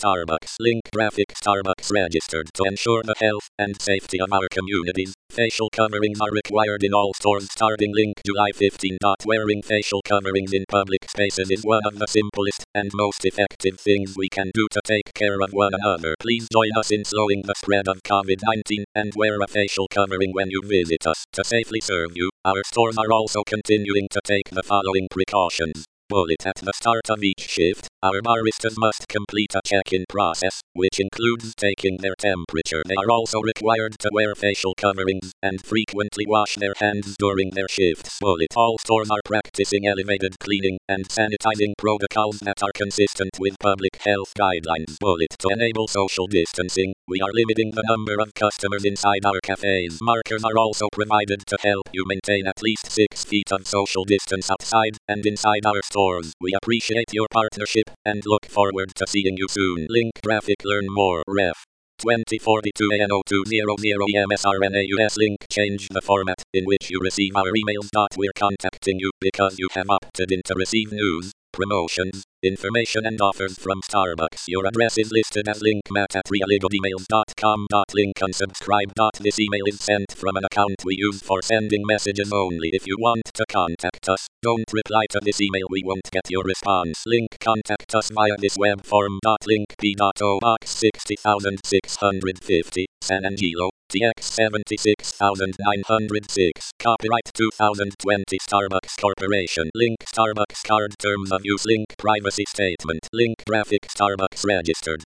Starbucks. Link graphic Starbucks registered to ensure the health and safety of our communities. Facial coverings are required in all stores starting link July 15. Wearing facial coverings in public spaces is one of the simplest and most effective things we can do to take care of one another. Please join us in slowing the spread of COVID-19 and wear a facial covering when you visit us. To safely serve you, our stores are also continuing to take the following precautions. Bullet at the start of each shift, our baristas must complete a check-in process, which includes taking their temperature. They are also required to wear facial coverings and frequently wash their hands during their shifts. Bullet. All stores are practicing elevated cleaning and sanitizing protocols that are consistent with public health guidelines. Bullet. To enable social distancing, we are limiting the number of customers inside our cafes. Markers are also provided to help you maintain at least 6 feet of social distance outside and inside our stores. We appreciate your partnership and look forward to seeing you soon. Link graphic learn more. Ref 2042 ANO200 EMSRNAUS link change the format in which you receive our emails. We're contacting you because you have opted in to receive news, promotions, information and offers from Starbucks. Your address is listed as linkmatt@reallygoodemails.com. Link unsubscribe. This email is sent from an account we use for sending messages only. If you want to contact us, don't reply to this email, we won't get your response. Link contact us via this web form. Link p.o box 60650 San Angelo, TX 76906. Copyright 2020 Starbucks Corporation. Link Starbucks card terms of use. Link privacy statement. Link graphic Starbucks registered.